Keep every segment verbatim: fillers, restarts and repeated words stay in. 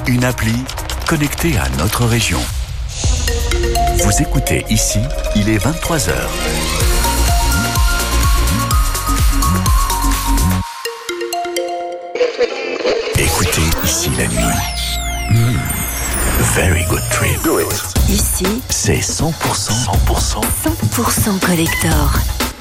une appli connectée à notre région. Vous écoutez ici, il est vingt-trois heures. Écoutez ici la nuit. Mmh. Very good trip. Do it. Ici, c'est cent pour cent, cent pour cent, cent pour cent collector.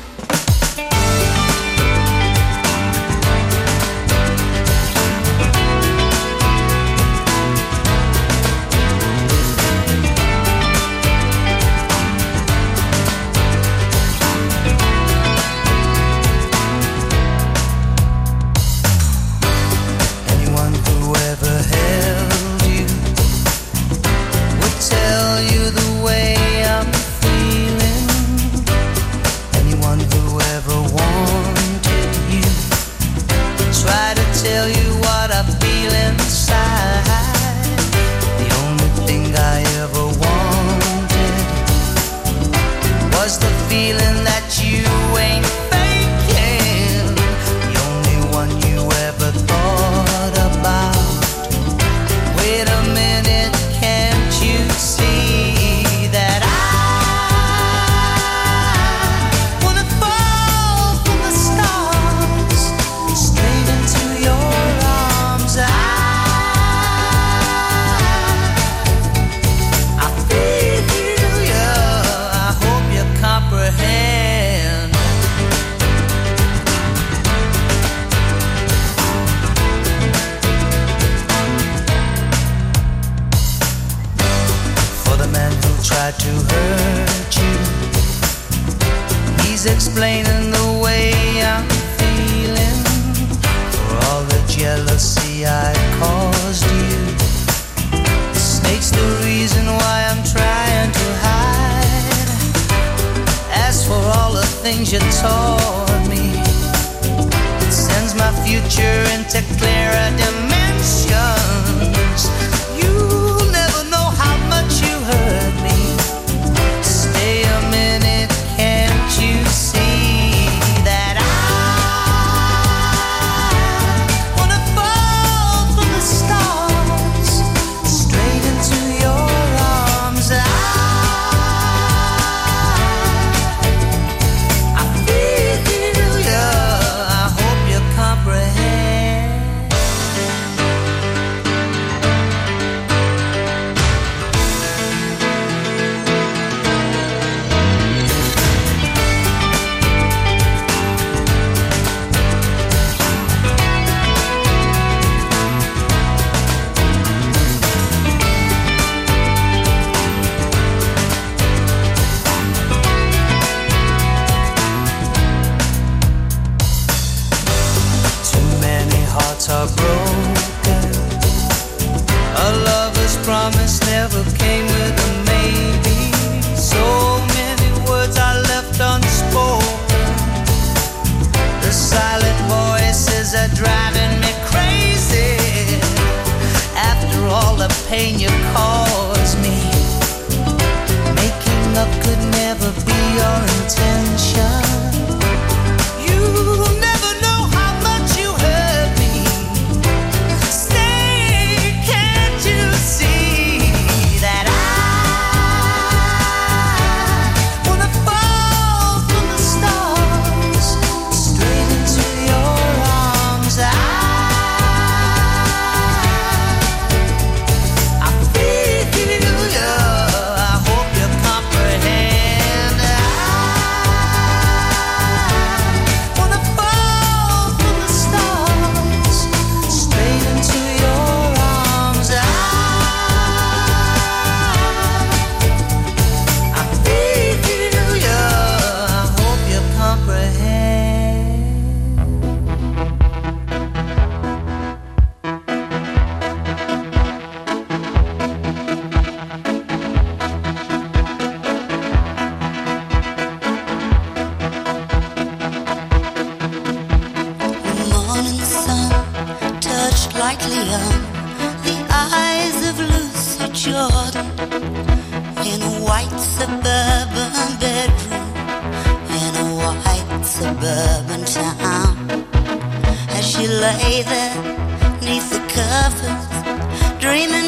Suburban town as she lay there neath the covers, dreaming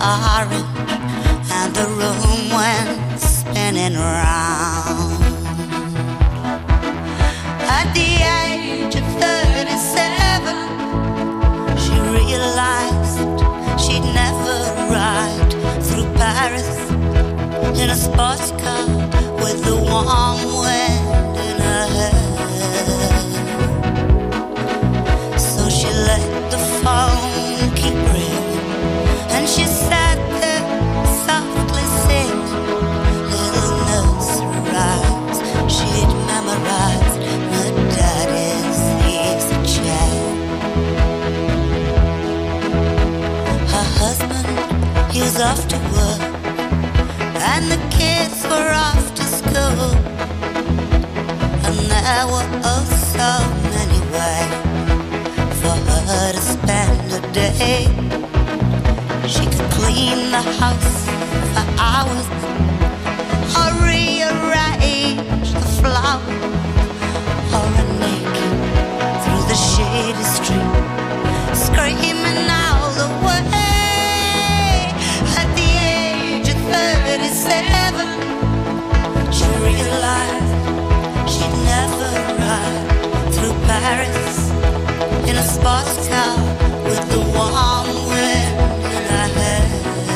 orange, and the room went spinning round. At the age of thirty-seven, she realized she'd never ride through Paris in a sports car with the warm wind in her hair. So she let the phone keep ringing, and she sat there softly singing little nursery rhymes she'd memorized in her daddy's easy chair. Her husband, he was off to work, and the kids were off to school, and there were oh so many ways for her to spend a day. She could clean the house for hours, or rearrange the flowers, or run naked through the shady street, screaming all the way. At the age of thirty-seven, she realized she'd never ride through Paris in a sports car with the warm wind in her hair.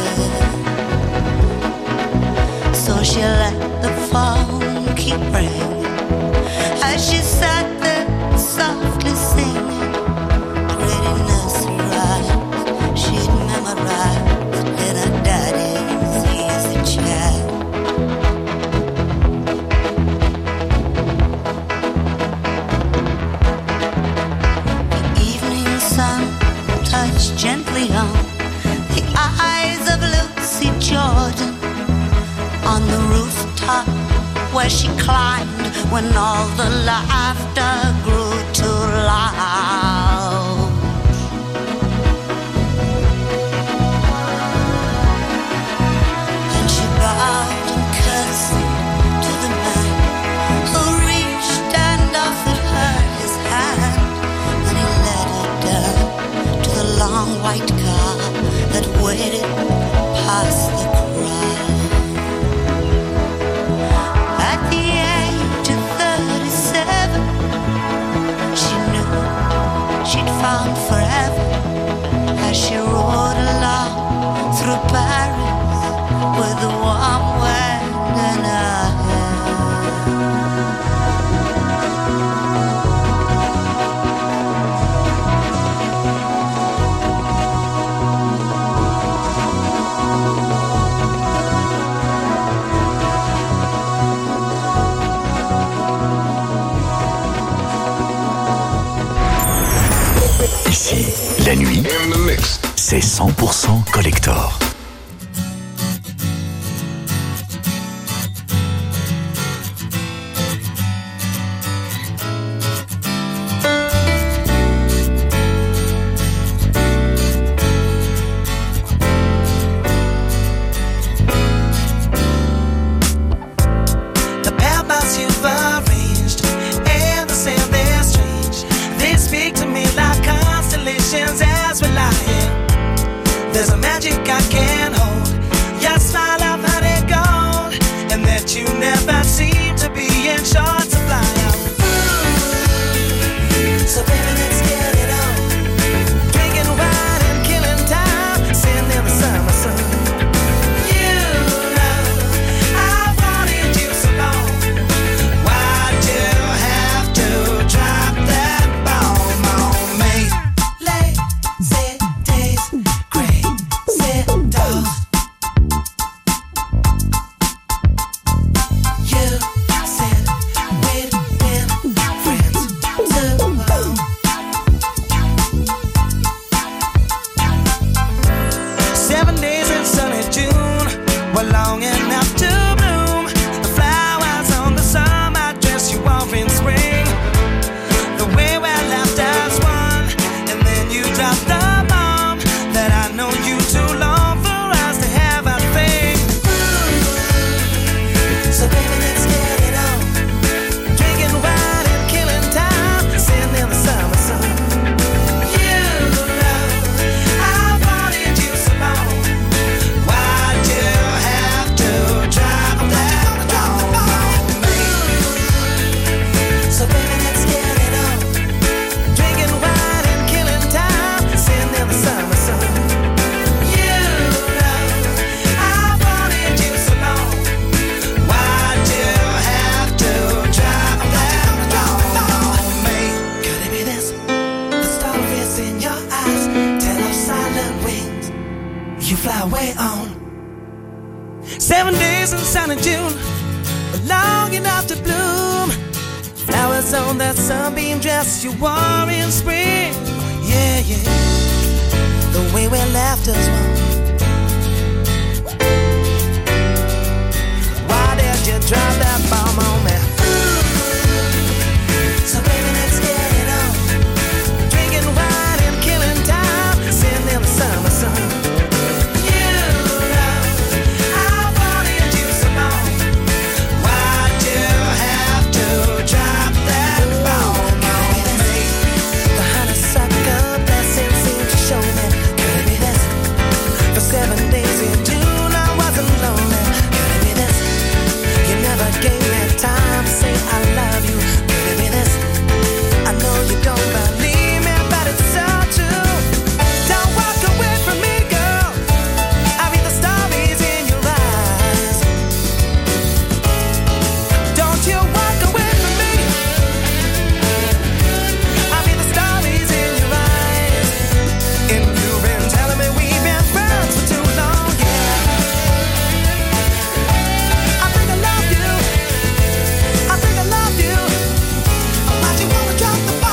So she let the phone keep ringing as she sat there softly singing pretty nursery rhymes she'd memorized in her daddy's easy chair. The evening sun touched gently on the eyes of Lucy Jordan on the rooftop where she climbed when all the laughter grew too loud. And she bowed and curtsied to the man who reached and offered her his hand, and he led her down to the long white car that waited past the crowd. At the age of thirty-seven, she knew she'd found forever as she rode along through Paris with the warm wind in her hair. Ici, la nuit, c'est cent pour cent collector. The paths you've arranged and the sound they're strange. They speak to me like constellations as we lie here. There's a magic I can't sun in June were long enough to bloom. Flowers on that sunbeam dress you wore in spring. Yeah, yeah, the way we left us one. Why did you drop that bomb on me? So baby, let's get it on. Drinking wine and killing time, sitting in the summer sun. You know I wanted you so long. Why'd you have to drop that bomb on me? The honeysuckle blessing seemed to show me. Could it be this? For seven days in June I wasn't lonely. Could it be this? You never gave me time to say I love you. Could it be this? I know you don't believe me, but it's so true. Don't walk away from me, girl. I read the stories in your eyes. Don't you walk away from me. I read the stories in your eyes. And you've been telling me we've been friends for too long, yeah. I think I love you. I think I love you. Why'd you wanna drop the bomb?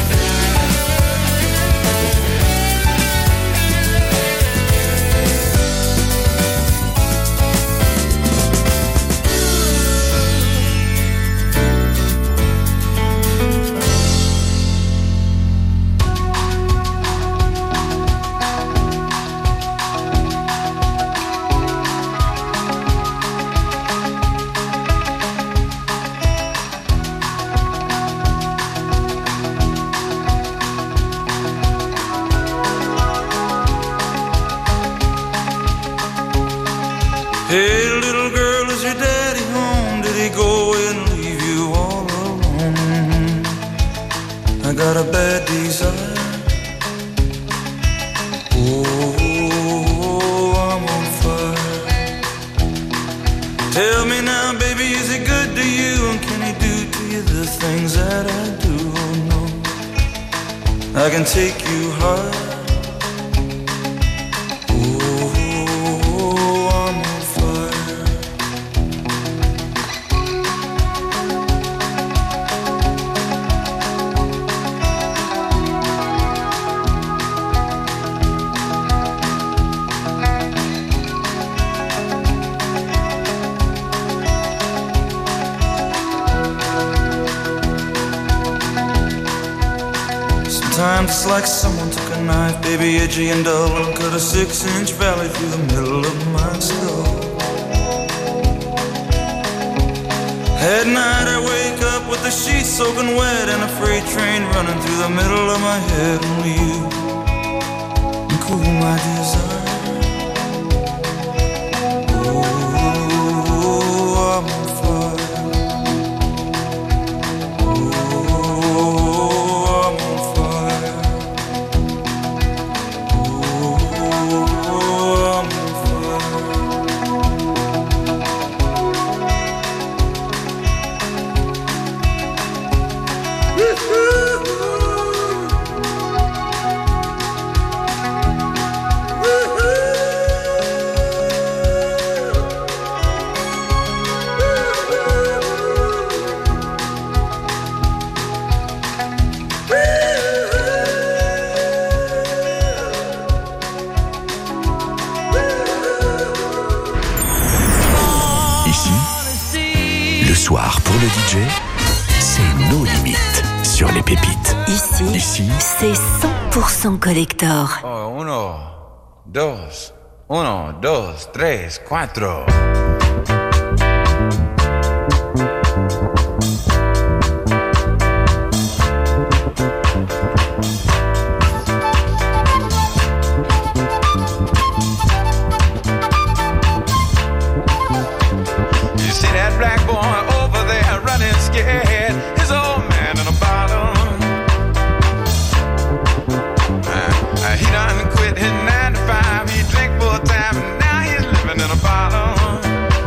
Hey, little girl, is your daddy home? Did he go away and leave you all alone? I got a bad desire. Oh, I'm on fire. Tell me now, baby, is he good to you? And can he do to you the things that I do? Oh, no, I can take you high. Sometimes it's like someone took a knife, baby, edgy and dull, and cut a six-inch valley through the middle of my skull. At night I wake up with the sheets soaking wet and a freight train running through the middle of my head. Only you can cool my desire. Oh, I'm on fire. Pour le D J, c'est nos limites sur les pépites. Ici, Ici, c'est cent pour cent collector. Oh, uno, dos, uno, dos, tres, cuatro. You see that black boy over there running scared? His old man in a bottle. Uh, uh, he done quit his nine to five. He drink full time and now he's living in a bottle.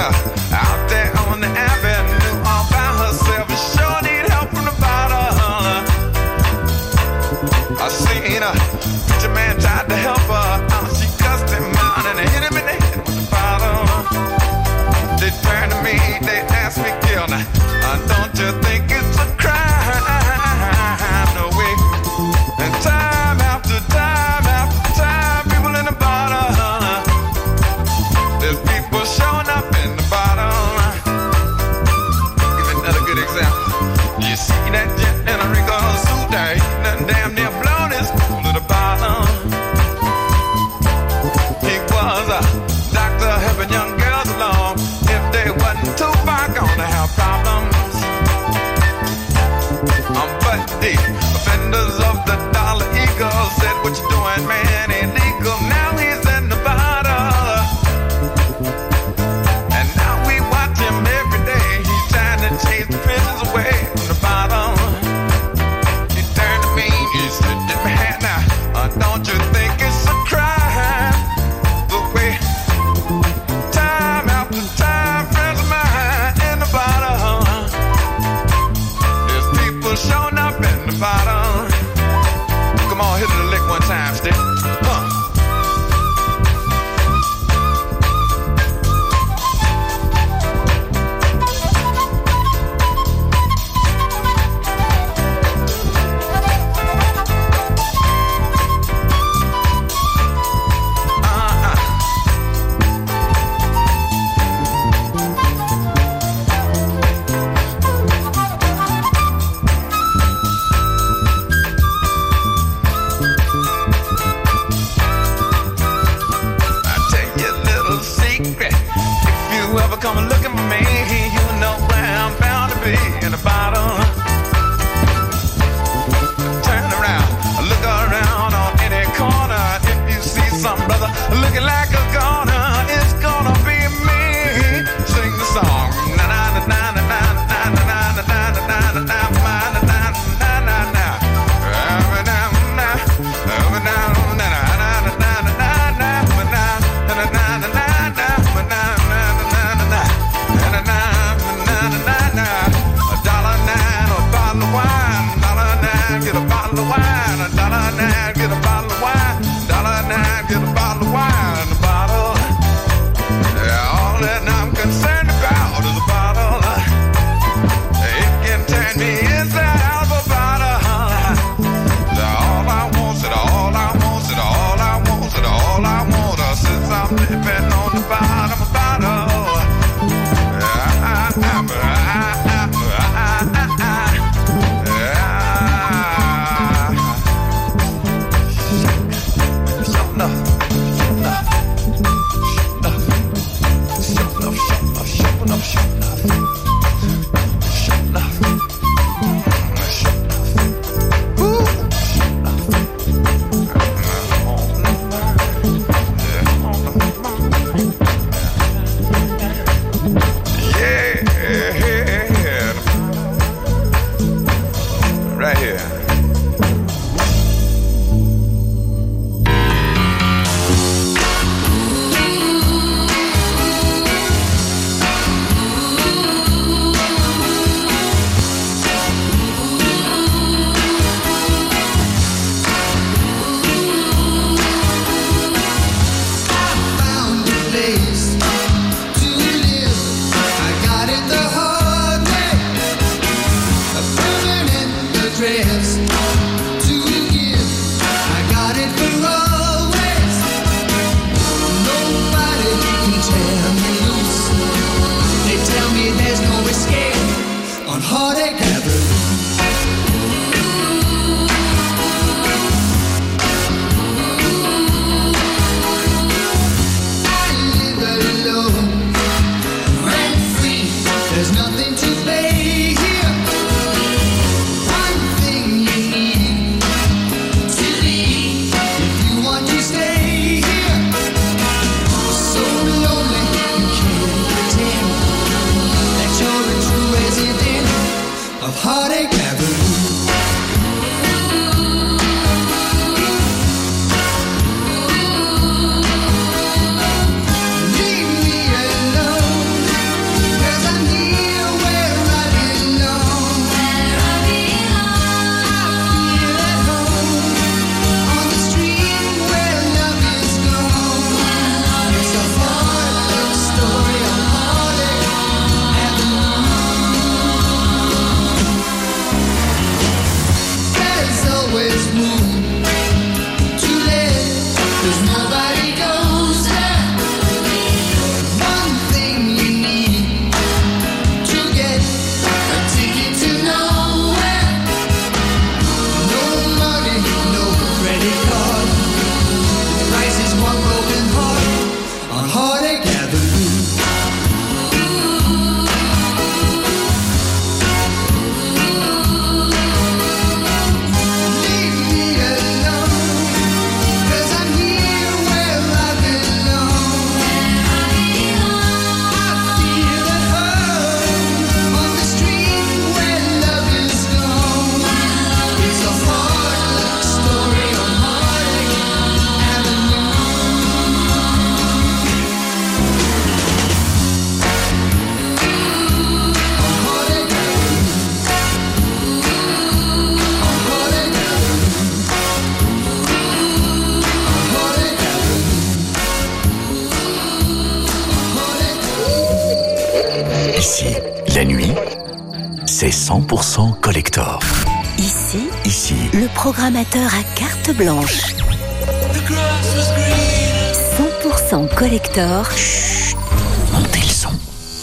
her out there on the avenue all by herself. She sure need help from the bottle. I seen her, preacher man tried to help her out. She cussed him out and hit him in the head with the bottle. They turned to me, they asked me, Gil, now, uh, don't you think it's a crime? No way. And time after time after time, people in the bottle. There's people showing up in the bottle. Give me another good example. You see that jet in a Rico suit there, he done damn near blown his cool to the bottom. He was a doctor helping young girls along. If they wasn't too far gone to have problems. Um, but the offenders of the Dollar Eagle said, what you doing, man, illegal. Now he's in the bottle. And now we watch him every day. He's trying to chase the prisons away from the bottle. He turned to me, he said, man, now, uh, don't you think it's a crime? The way time after time, friends of mine in the bottle. There's people showing up in the bottle. Come on, hit it a lick one time, stick. Huh. Come and look at me, you know where I'm bound to be in the bottle. Turn around, look around on any corner. If you see some brother looking like a goner, it's gonna be me. Sing the song. Na na na na na na na na na na na na na na get a bottle of wine, a dollar nine, get a bottle of wine, dollar nine, get a bottle of wine in the bottle. Yeah, all that I'm concerned about is a bottle. It can turn me inside out of a bottle. All I want, is all I want, is all I want, is all I want. Since I'm living on the bottom of a bottle. Yeah, I, I, I, I, I, I, Ici, la nuit, c'est cent pour cent collector. Ici, Ici, le programmateur à carte blanche. cent pour cent collector. chut, montez le son.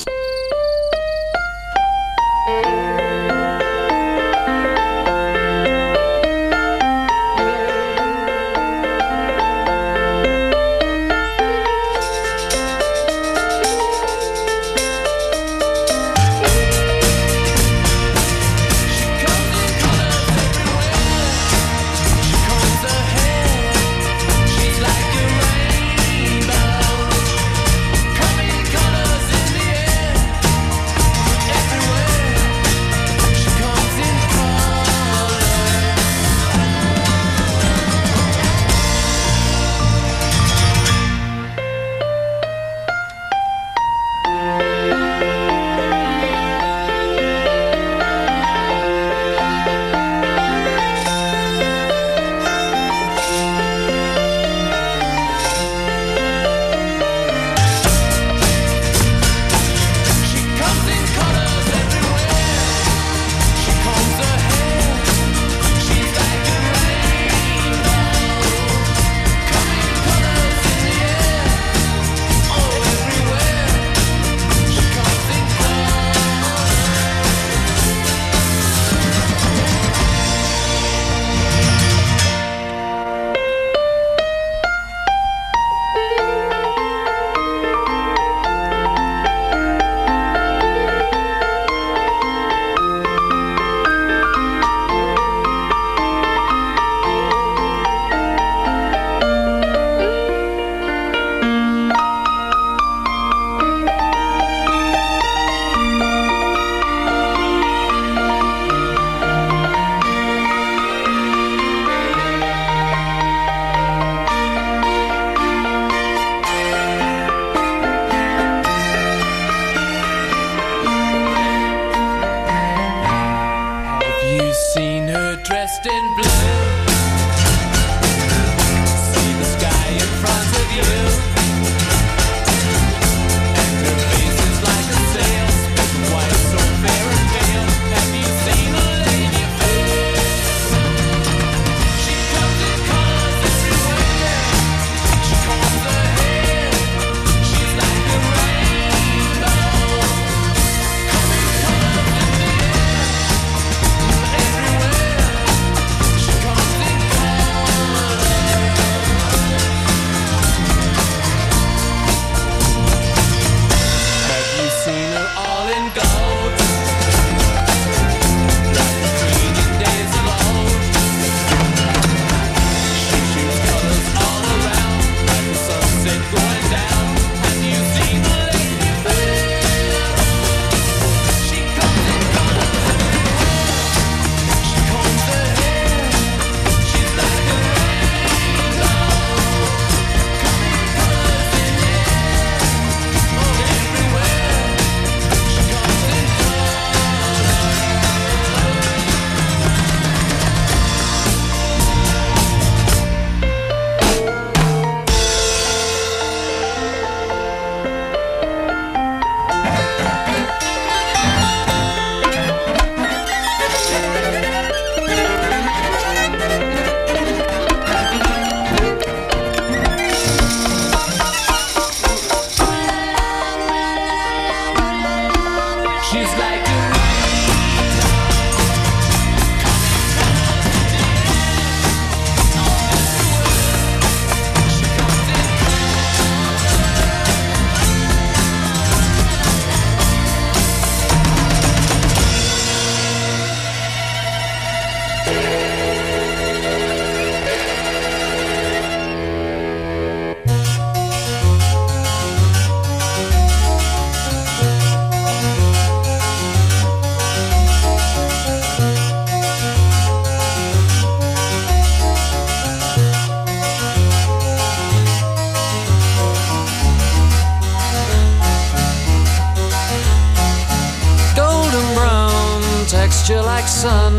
texture like sun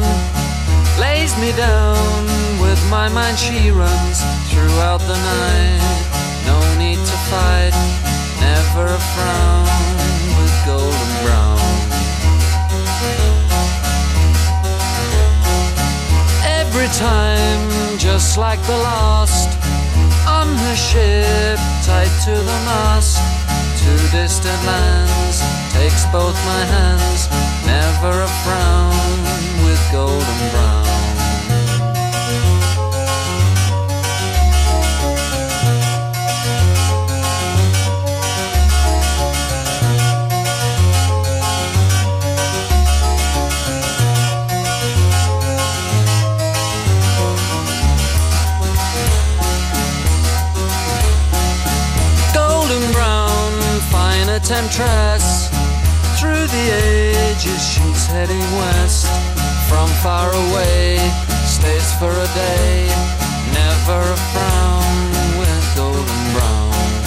lays me down. With my mind she runs throughout the night. No need to fight, never a frown with golden brown. time, just like the last, on her ship, tied to the mast, to distant lands, takes both my hands, never a frown, with golden brown. Temptress, through the ages she's heading west. From far away, stays for a day, never a frown, with golden brown.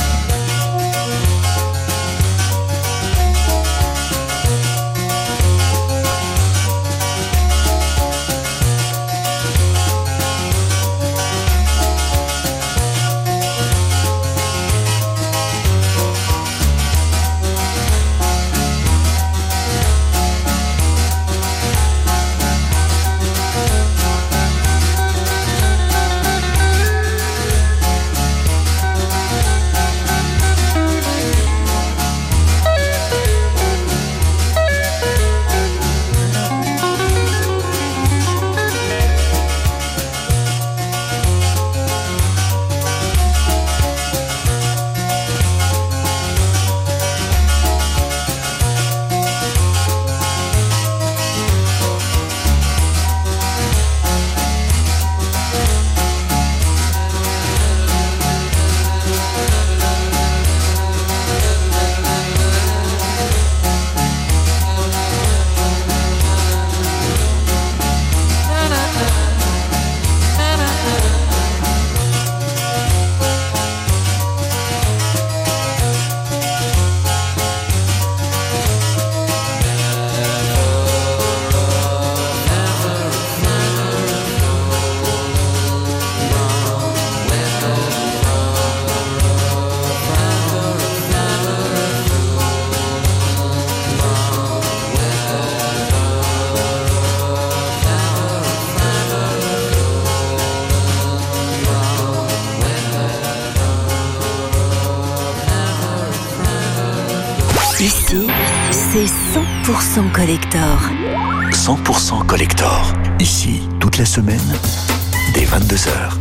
Ici, c'est cent pour cent collector. cent pour cent collector. Ici, toute la semaine, dès vingt-deux heures.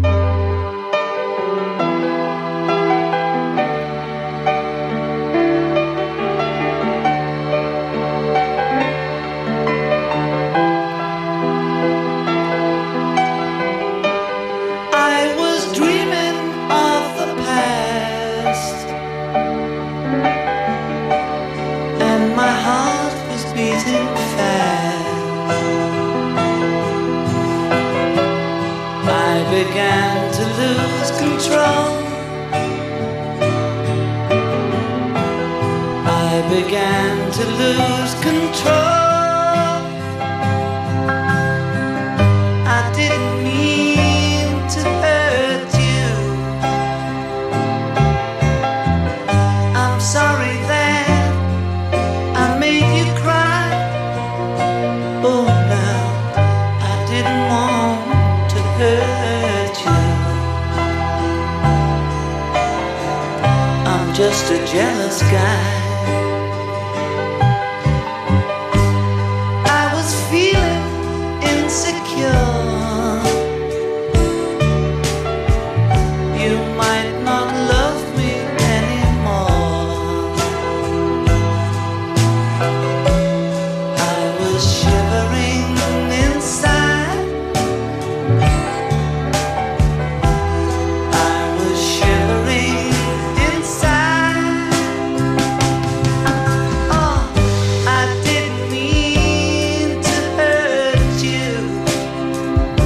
Began to lose control. I began to lose control. I didn't mean to hurt you. I'm sorry that I made you cry. Oh, now I didn't want to hurt. Just a jealous guy. I was feeling insecure. You might not love me anymore. I was shivering inside. I was shivering inside. Oh, I didn't mean to hurt you.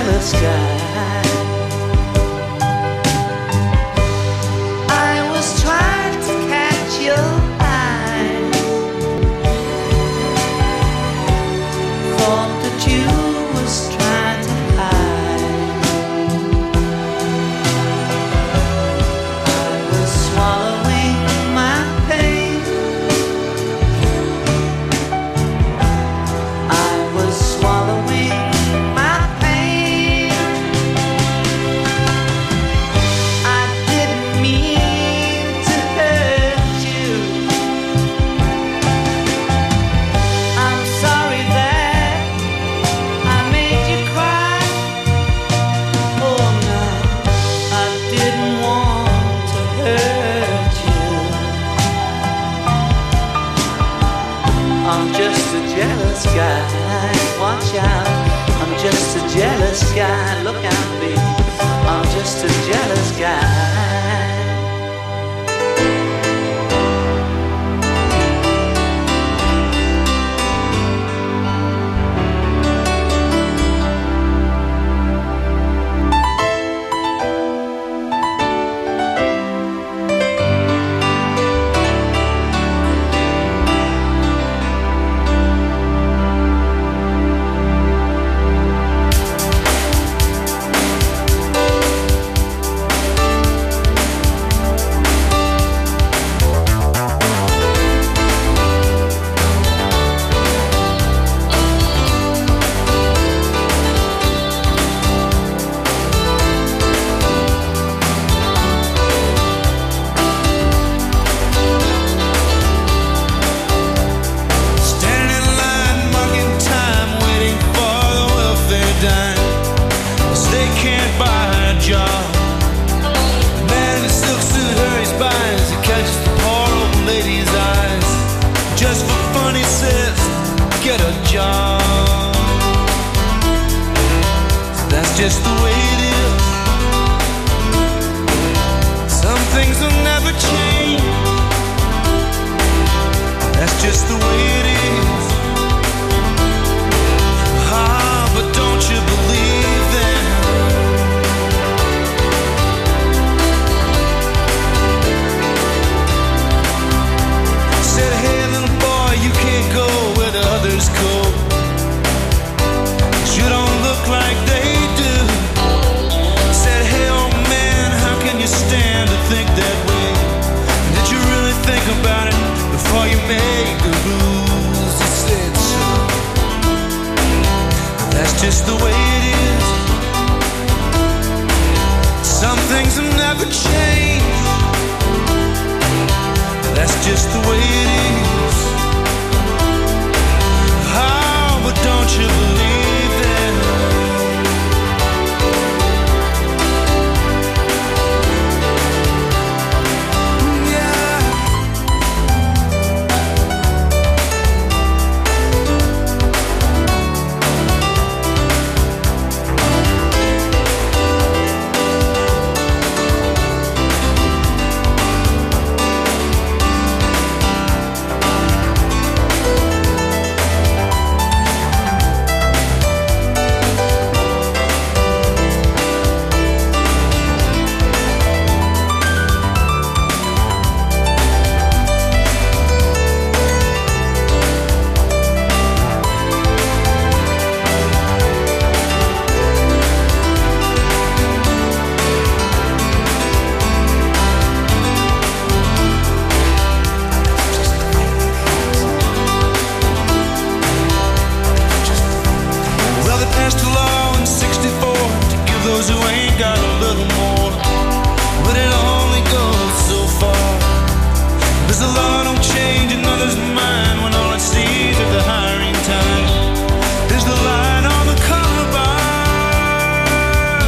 jealous guy. I was trying to catch your eye. Thought that you was trying to hide. I was swallowing my pain. I was swallowing my pain. I didn't mean to hurt you. I'm sorry that I made you cry. Oh no, I didn't want to hurt you. I'm just a jealous guy. Watch out, I'm just a jealous guy. Look out, baby, I'm just a jealous guy. Standing in line, marking time, waiting for the welfare dime. 'Cause they can't buy a job. The man in the silk suit hurries by as he catches the poor old lady's eyes. Just for fun, he says, get a job. That's just the way it is. Some things will never change. That's just the way it is. Ah, but don't you believe them? Said, hey, little boy, you can't go where the others go. 'Cause you don't look like they do. Said, hey, old man, how can you stand to think that way? Did you really think about it before you made the rules? He said so. That's just the way it is. Some things will never change. That's just the way it is. Oh, but don't you believe them? Yeah. Well, they passed a law in sixty-four to give those who ain't got a little more. But it only goes so far. Cause the law don't change another's mind when all it sees at the hiring time is the line on the color bar.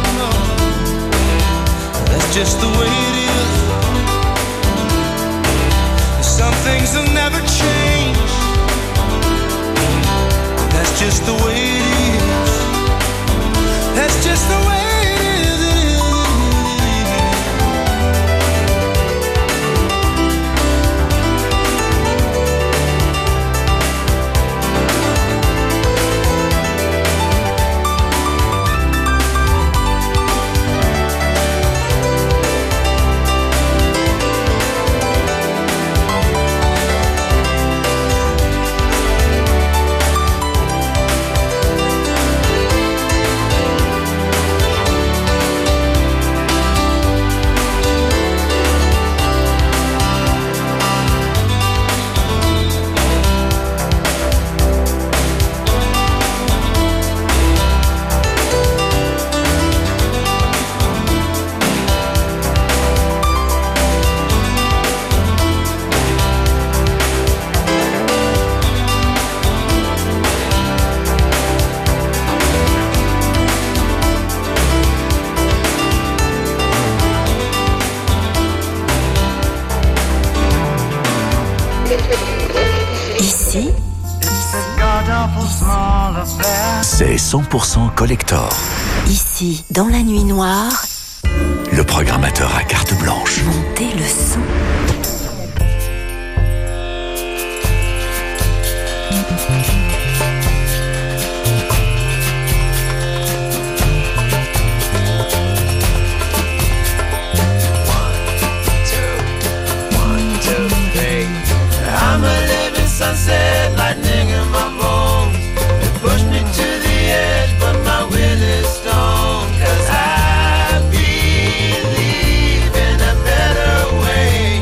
That's just the way it is. Some things will never change. That's just the way it is. That's just the way it is. It is. Ici, c'est cent pour cent collector. ici, dans la nuit noire, Le programmateur à carte blanche. montez le son. I'm a living sunset, lightning in my bones. It pushed me to the edge, but my will is stone. 'Cause I believe in a better way.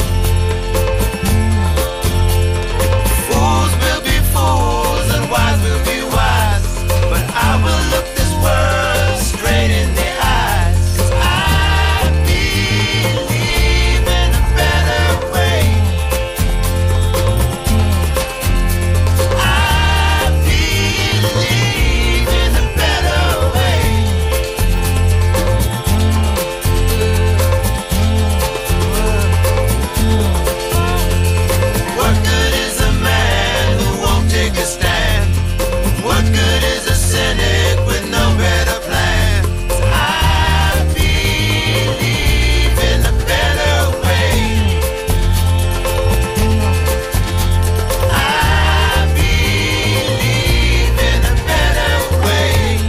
Fools will be fools and wise will be wise, but I will look this world straight in the eyes. 'Cause I believe in a better way. I believe in a better way. What good is a man who won't take a stand? What good is a cynic with no better plan? I believe in a better way. I believe in a better way.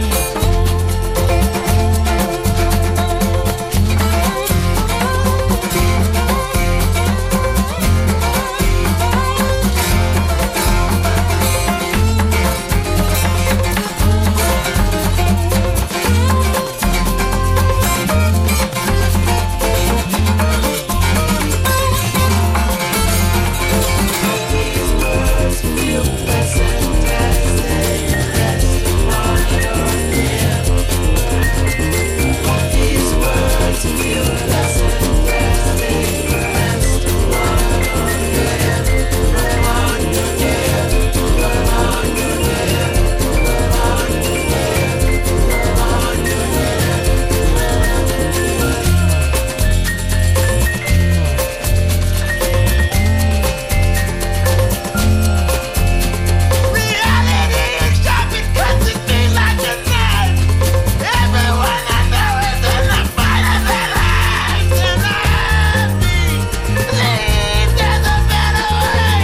Reality is sharp, it cuts its teeth like a knife. Everyone I know is in the fight of their lives, and I believe there's a better way.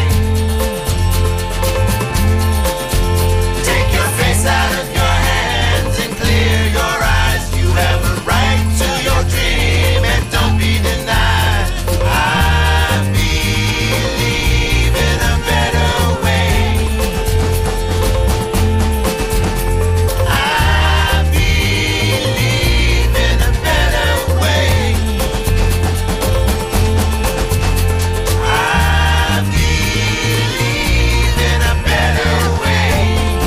Take your face out of your hands and clear your eyes. You have a right to your dream and don't be denied. I believe in a better way. I believe in a better way. I believe in a better way.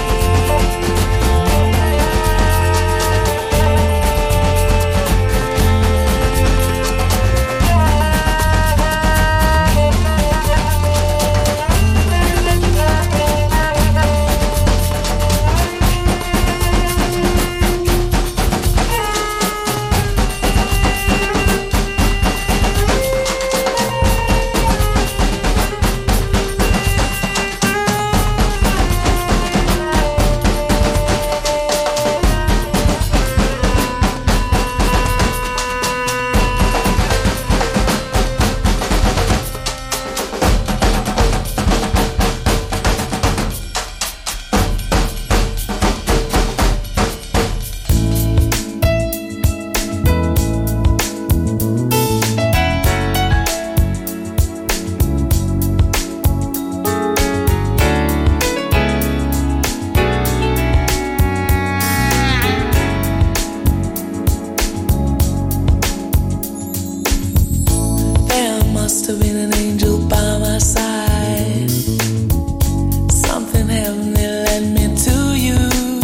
There must have been an angel by my side. Something heavenly led me to you.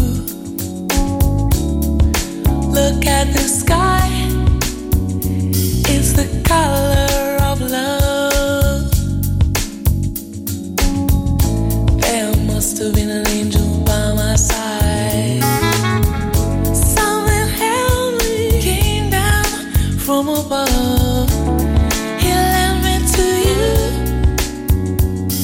Look at the sky. It's the color of love. There must have been an angel by my side. Something heavenly came down from above. He led me to you.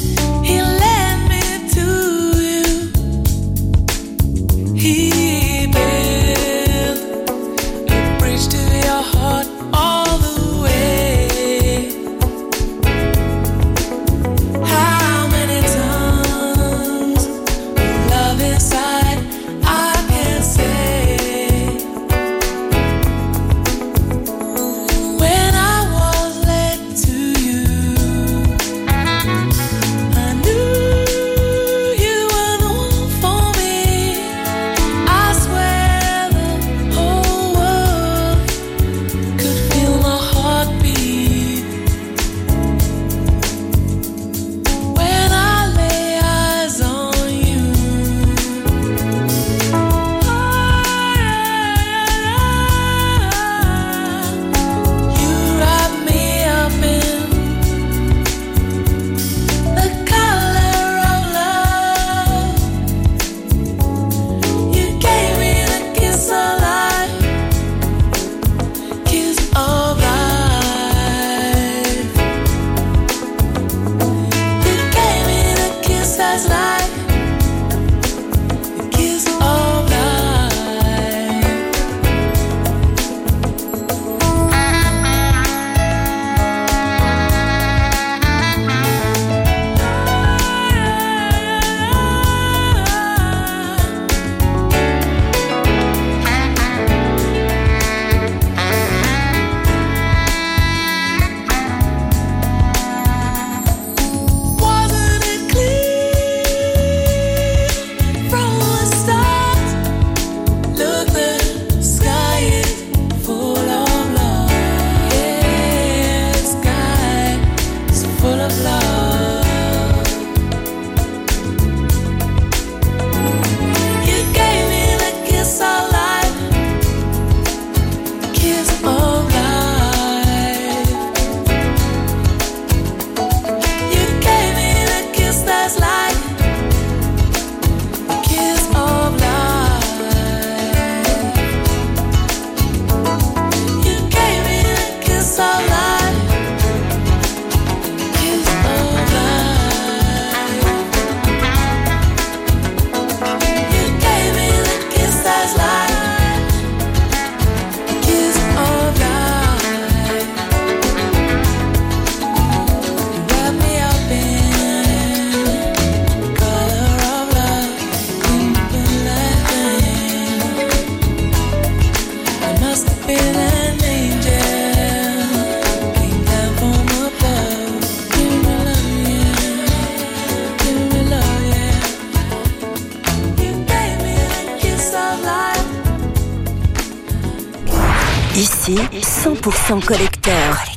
Ici, cent pour cent collector. Collector.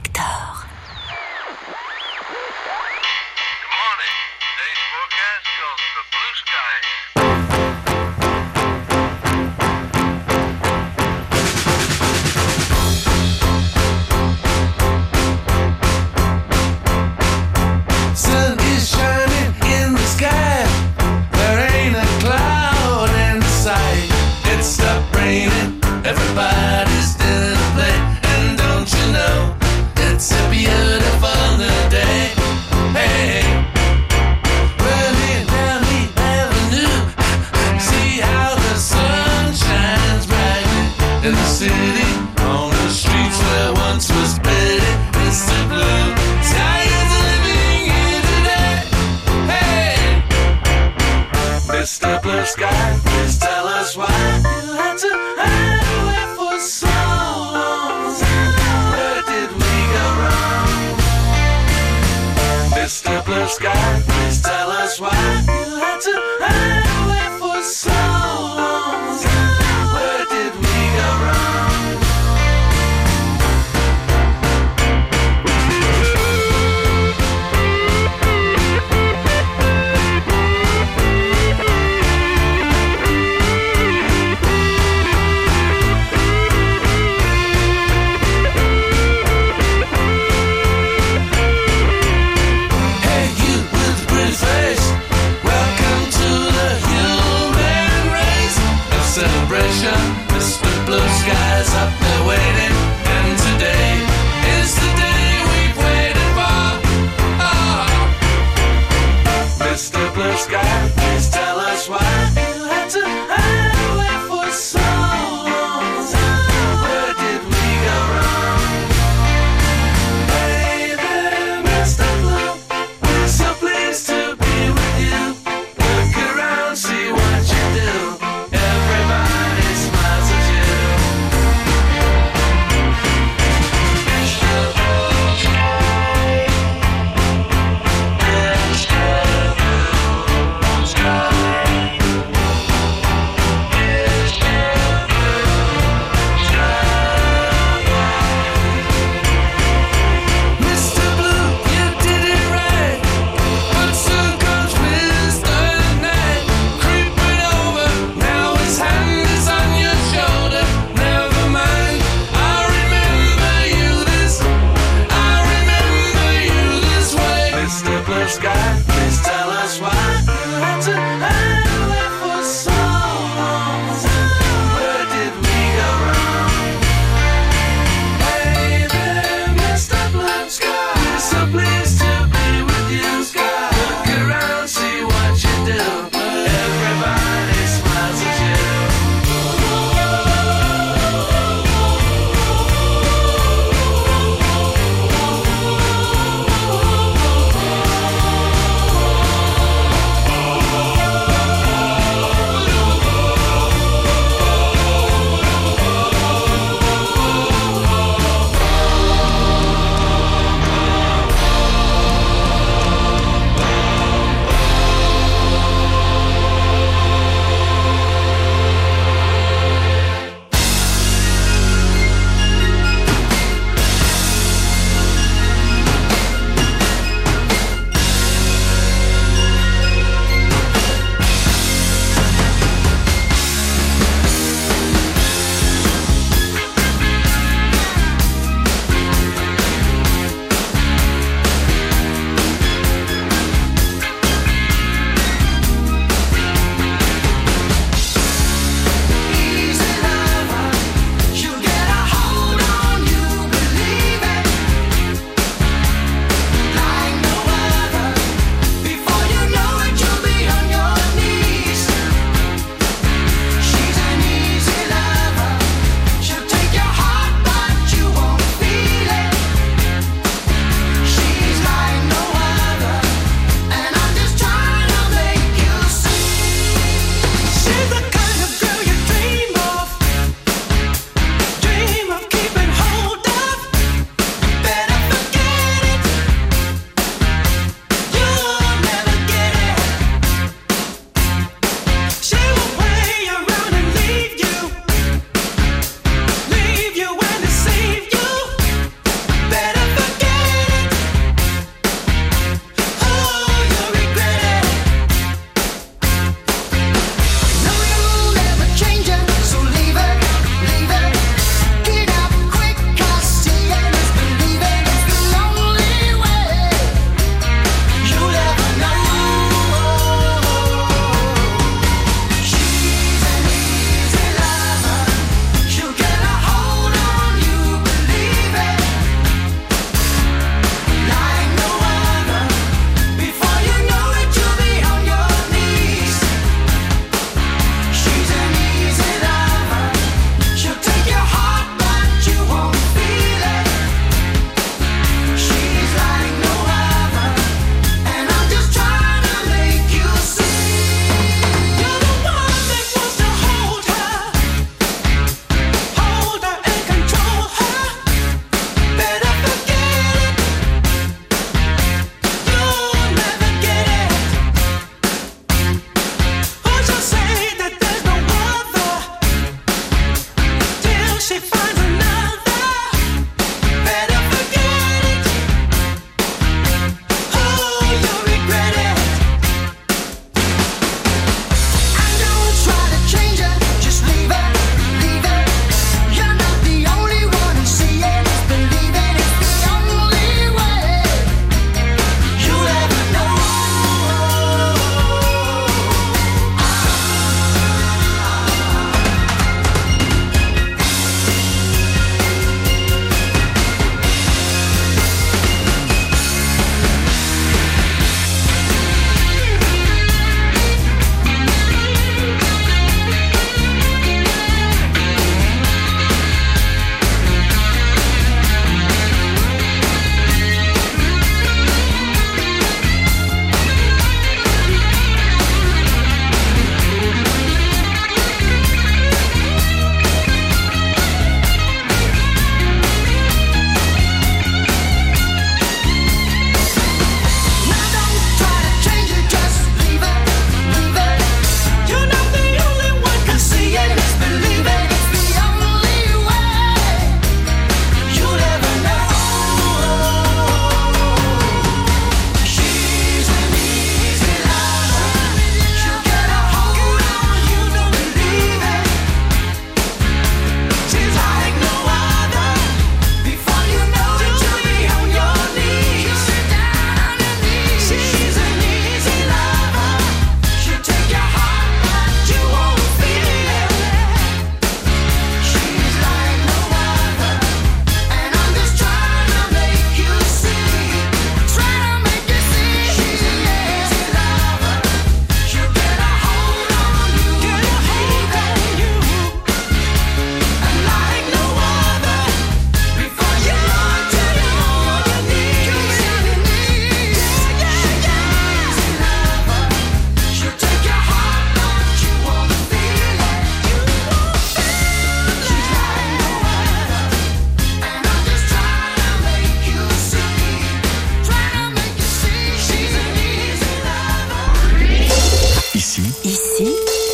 Sun is shining in the sky. There ain't a cloud in sight. It stopped raining. Everybody's still in play. And don't you know, it's a beautiful new day. Hey, running down the avenue. See how the sun shines brightly in the city. On the streets where once was pretty, Mister Blue Sky is living here today. Hey, Mister Blue Sky, please tell us why you had to hide away for so long. Where did we go wrong? Mister Blue Sky, please tell us why you had to hide away for so long. Where did we go wrong? Hey, you with the pretty face, welcome to the human race. A celebration, Mister Blue Sky's up there waiting, and today is the day we've waited for. Oh, Mister Blue Sky, please tell us why you had to hide away for so long. Where did we go wrong? Hey there, Mister Blue, we're so pleased to be with you. Look around, see what you do. Everybody smiles at you. Mister Blue Sky, Mister Blue.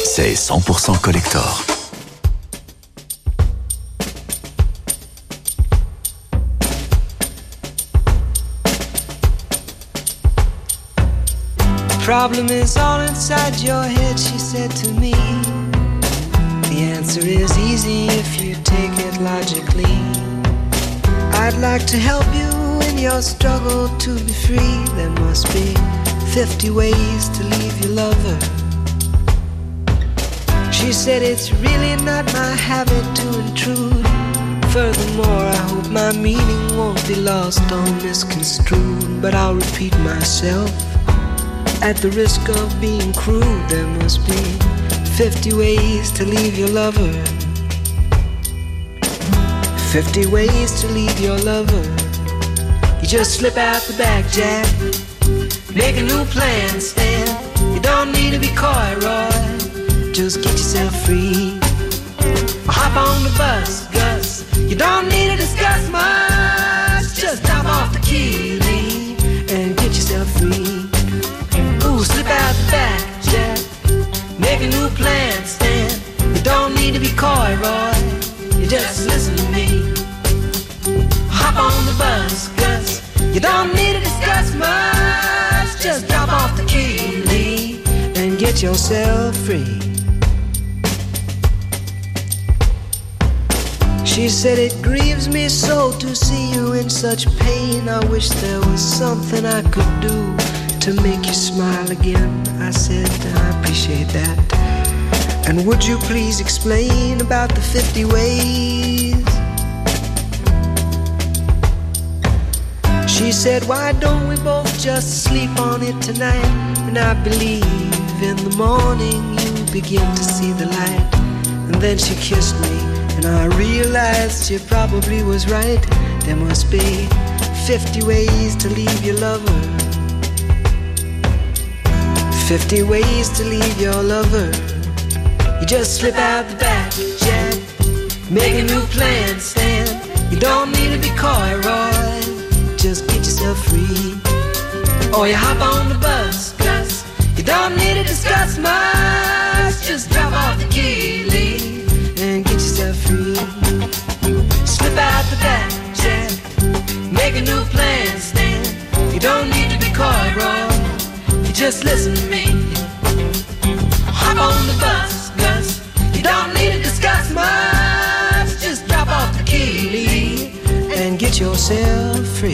c'est cent pour cent collector. Problem is all inside your head, she said to me. The answer is easy if you take it logically. I'd like to help you in your struggle to be free. There must be fifty ways to leave your lover. She said it's really not my habit to intrude. Furthermore, I hope my meaning won't be lost or misconstrued. But I'll repeat myself at the risk of being crude. There must be fifty ways to leave your lover. Fifty ways to leave your lover. You just slip out the back, Jack. Make a new plan, Stan. You don't need to be coy, Roy. Just get yourself free. Hop on the bus, Gus. You don't need to discuss much. Just drop off the key, Lee, and get yourself free. Ooh, slip out the back, Jack. Make a new plan, Stan. You don't need to be coy, Roy. You just listen to me. Hop on the bus, Gus. You don't need to discuss much. Just drop off the key, Lee, and get yourself free. She said it grieves me so to see you in such pain. I wish there was something I could do to make you smile again. I said I appreciate that. And would you please explain about the fifty ways? She said, why don't we both just sleep on it tonight? And I believe in the morning you begin to see the light. And then she kissed me, and I realized she probably was right. There must be fifty ways to leave your lover. Fifty ways to leave your lover. You just slip out the back, Jack. Make a new plan, Stan. You don't need to be coy, Roy. Just get yourself free. Or you hop on the bus, Gus. You don't need to discuss much. Just drop off the key, Lee, and get yourself free. Slip out the back, Jack. Make a new plan, Stan. You don't need to be coy, Roy. You just listen to me. Hop on the bus, Gus. You don't need to discuss much. Just drop off the key, Lee, and get yourself free.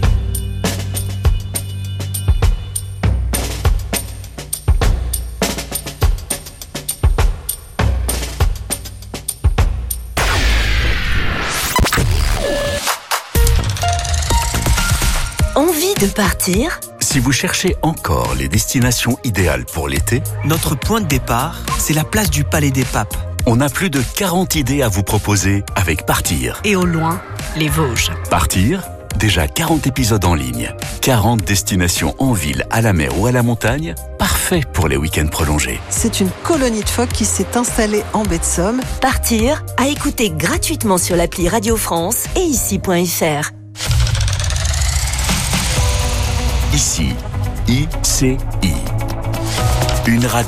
Envie de partir ? Si vous cherchez encore les destinations idéales pour l'été, notre point de départ, c'est la place du Palais des Papes. On a plus de quarante idées à vous proposer avec Partir. Et au loin, les Vosges. Partir, déjà quarante épisodes en ligne. quarante destinations en ville, à la mer ou à la montagne, parfait pour les week-ends prolongés. C'est une colonie de phoques qui s'est installée en baie de Somme. Partir, à écouter gratuitement sur l'appli Radio France et ici point f r. Ici, I C I. Une radio